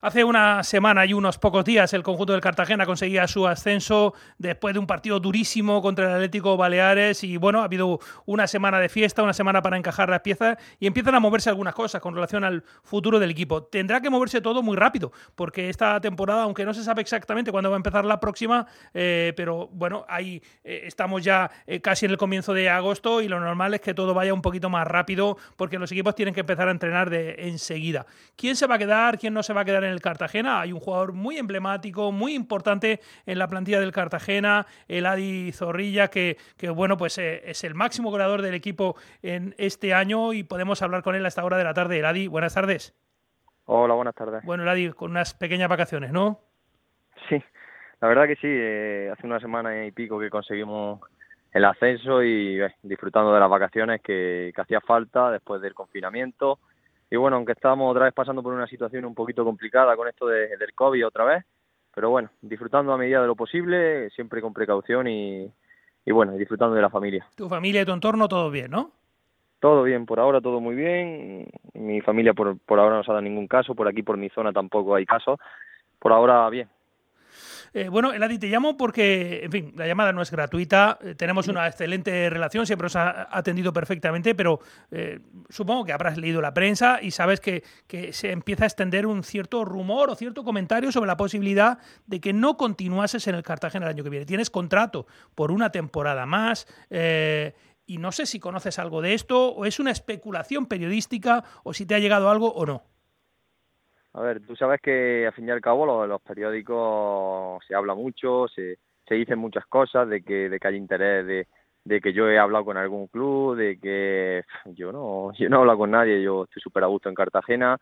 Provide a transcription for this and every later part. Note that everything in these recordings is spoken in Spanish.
Hace una semana y unos pocos días el conjunto del Cartagena conseguía su ascenso después de un partido durísimo contra el Atlético Baleares y bueno, ha habido una semana de fiesta, una semana para encajar las piezas y empiezan a moverse algunas cosas con relación al futuro del equipo. Tendrá que moverse todo muy rápido porque esta temporada, aunque no se sabe exactamente cuándo va a empezar la próxima, pero bueno, ahí estamos ya casi en el comienzo de agosto y lo normal es que todo vaya un poquito más rápido porque los equipos tienen que empezar a entrenar enseguida. ¿Quién se va a quedar? ¿Quién no se va a quedar en el Cartagena? Hay un jugador muy emblemático, muy importante en la plantilla del Cartagena, el Adi Zorrilla, que bueno, pues es el máximo goleador del equipo en este año y podemos hablar con él a esta hora de la tarde. El Adi, buenas tardes. Hola, buenas tardes. Bueno, el Adi, con unas pequeñas vacaciones, ¿no? Sí, la verdad que sí, hace una semana y pico que conseguimos el ascenso y disfrutando de las vacaciones que hacía falta después del confinamiento. Y bueno, aunque estábamos otra vez pasando por una situación un poquito complicada con esto del COVID otra vez, pero bueno, disfrutando a medida de lo posible, siempre con precaución y bueno, disfrutando de la familia. Tu familia y tu entorno, todo bien, ¿no? Todo bien, por ahora todo muy bien. Mi familia por ahora no se ha dado ningún caso, por aquí por mi zona tampoco hay casos. Por ahora bien. Bueno, Eladi, te llamo porque, en fin, la llamada no es gratuita, tenemos una excelente relación, siempre os ha atendido perfectamente, pero supongo que habrás leído la prensa y sabes que se empieza a extender un cierto rumor o cierto comentario sobre la posibilidad de que no continuases en el Cartagena el año que viene. Tienes contrato por una temporada más y no sé si conoces algo de esto o es una especulación periodística o si te ha llegado algo o no. A ver, tú sabes que al fin y al cabo los periódicos se habla mucho, se dicen muchas cosas de que hay interés de que yo he hablado con algún club, de que yo no he hablado con nadie, yo estoy súper a gusto en Cartagena.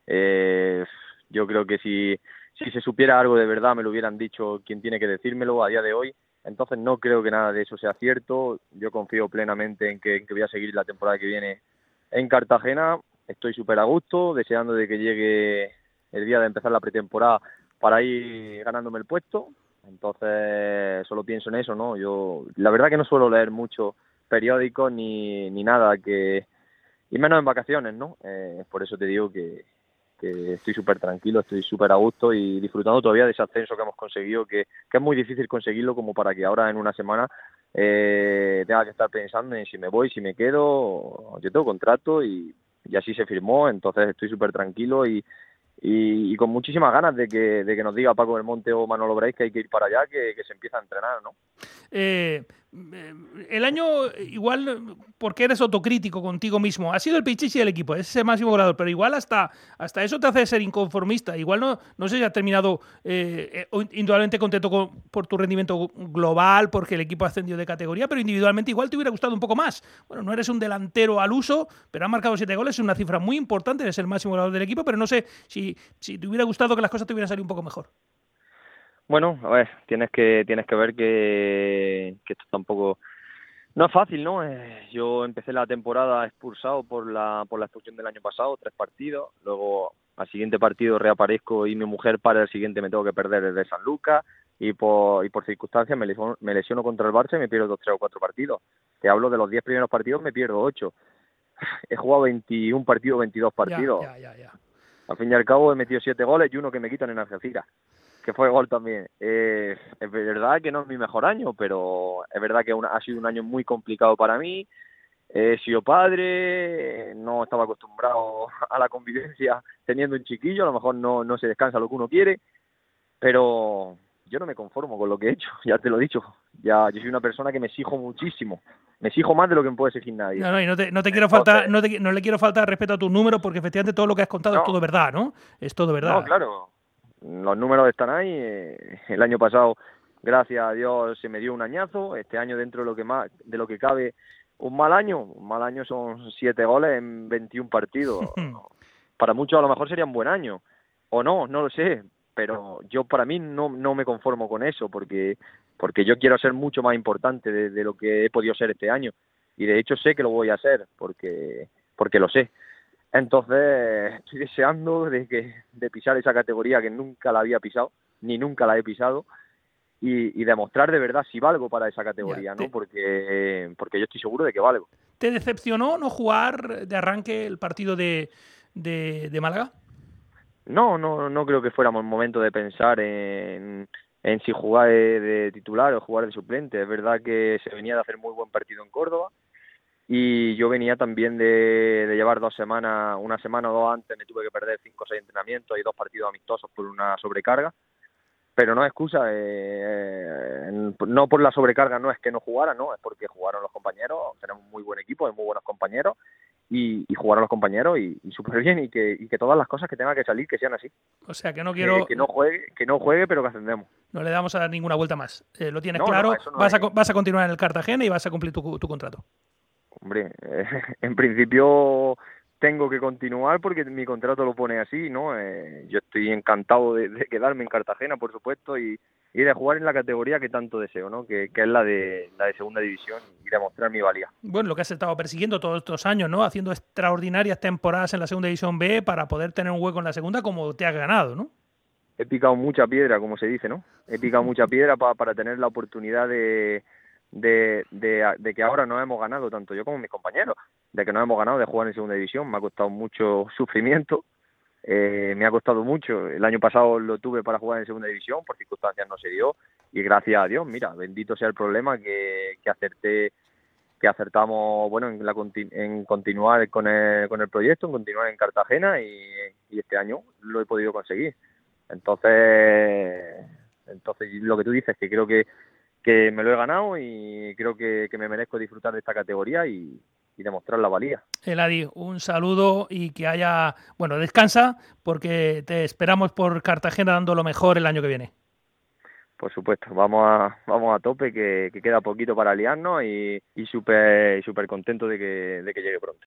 Yo creo que si se supiera algo de verdad me lo hubieran dicho quien tiene que decírmelo a día de hoy. Entonces no creo que nada de eso sea cierto. Yo confío plenamente en que voy a seguir la temporada que viene en Cartagena. Estoy súper a gusto, deseando de que llegue el día de empezar la pretemporada para ir ganándome el puesto. Entonces solo pienso en eso, ¿no? Yo la verdad que no suelo leer mucho periódicos ni nada, y menos en vacaciones, ¿no? Por eso te digo que estoy súper tranquilo, estoy súper a gusto y disfrutando todavía de ese ascenso que hemos conseguido, que es muy difícil conseguirlo como para que ahora en una semana tenga que estar pensando en si me voy, si me quedo. Yo tengo contrato y así se firmó, entonces estoy súper tranquilo y con muchísimas ganas de que nos diga Paco del Monte o Manolo Brais que hay que ir para allá, que se empieza a entrenar, ¿no? El año, igual, porque eres autocrítico contigo mismo, ha sido el Pichichi del equipo, es el máximo goleador, pero igual hasta eso te hace ser inconformista. Igual no sé si has terminado indudablemente contento por tu rendimiento global, porque el equipo ha ascendido de categoría, pero individualmente igual te hubiera gustado un poco más. Bueno, no eres un delantero al uso, pero has marcado 7 goles, es una cifra muy importante, eres el máximo goleador del equipo, pero no sé si te hubiera gustado que las cosas te hubieran salido un poco mejor. Bueno, a ver, tienes que ver que esto tampoco no es fácil, ¿no? Yo empecé la temporada expulsado por la expulsión del año pasado, 3 partidos, luego al siguiente partido reaparezco y mi mujer para el siguiente me tengo que perder el de San Lucas y por circunstancias me lesiono contra el Barça y me pierdo 2, 3 o 4 partidos. Te hablo de los 10 primeros partidos, me pierdo 8. He jugado 21 partidos, 22 partidos. Ya. Al fin y al cabo he metido 7 goles y uno que me quitan en Algeciras, que fue gol también. Es verdad que no es mi mejor año, pero es verdad que ha sido un año muy complicado para mí. He sido padre, no estaba acostumbrado a la convivencia teniendo un chiquillo, a lo mejor no se descansa lo que uno quiere, pero yo no me conformo con lo que he hecho, ya te lo he dicho. Yo soy una persona que me exijo muchísimo, me exijo más de lo que me puede exigir nadie. No, y no te quiero faltar, no le quiero faltar respeto a tus números, porque efectivamente todo lo que has contado es todo verdad, ¿no? Es todo verdad. No, claro. Los números están ahí. El año pasado, gracias a Dios, se me dio un añazo. Este año, dentro de lo que cabe, un mal año. Un mal año son 7 goles en 21 partidos. Para muchos a lo mejor sería un buen año. O no lo sé. Pero yo para mí no me conformo con eso, porque yo quiero ser mucho más importante de lo que he podido ser este año. Y de hecho sé que lo voy a hacer, porque lo sé. Entonces estoy deseando de pisar esa categoría que nunca la había pisado, ni nunca la he pisado, y demostrar de verdad si valgo para esa categoría, ¿no? Porque yo estoy seguro de que valgo. ¿Te decepcionó no jugar de arranque el partido de Málaga? No creo que fuéramos momento de pensar en si jugar de titular o jugar de suplente. Es verdad que se venía de hacer muy buen partido en Córdoba y yo venía también de llevar 2 semanas, una semana o dos antes me tuve que perder 5 o 6 entrenamientos y 2 partidos amistosos por una sobrecarga. Pero no es excusa, no por la sobrecarga, no es que no jugaran, no, es porque jugaron los compañeros, tenemos un muy buen equipo, hay muy buenos compañeros, y jugaron los compañeros y súper bien, y que todas las cosas que tengan que salir, que sean así. O sea, que no quiero... Que no juegue, pero que ascendemos. No le damos a dar ninguna vuelta más. Lo tienes No, claro, eso no vas hay. vas a continuar en el Cartagena y vas a cumplir tu contrato. Hombre, en principio tengo que continuar porque mi contrato lo pone así, ¿no? Yo estoy encantado de quedarme en Cartagena, por supuesto, y de jugar en la categoría que tanto deseo, ¿no? Que es la de segunda división y demostrar mi valía. Bueno, lo que has estado persiguiendo todos estos años, ¿no? Haciendo extraordinarias temporadas en la segunda división B para poder tener un hueco en la segunda como te has ganado, ¿no? He picado mucha piedra, como se dice, ¿no? He picado mucha piedra para tener la oportunidad de que ahora nos hemos ganado, tanto yo como mis compañeros, de que nos hemos ganado de jugar en segunda división. Me ha costado mucho sufrimiento, me ha costado mucho. El año pasado lo tuve para jugar en segunda división, por circunstancias no se dio, y gracias a Dios, mira, bendito sea el problema que acertamos, bueno, en continuar con el proyecto, en continuar en Cartagena, y este año lo he podido conseguir. Entonces lo que tú dices, que creo que me lo he ganado y creo que me merezco disfrutar de esta categoría y demostrar la valía. Eladi, un saludo y que haya... Bueno, descansa porque te esperamos por Cartagena dando lo mejor el año que viene. Por supuesto, vamos a tope, que queda poquito para liarnos y súper contento de que llegue pronto.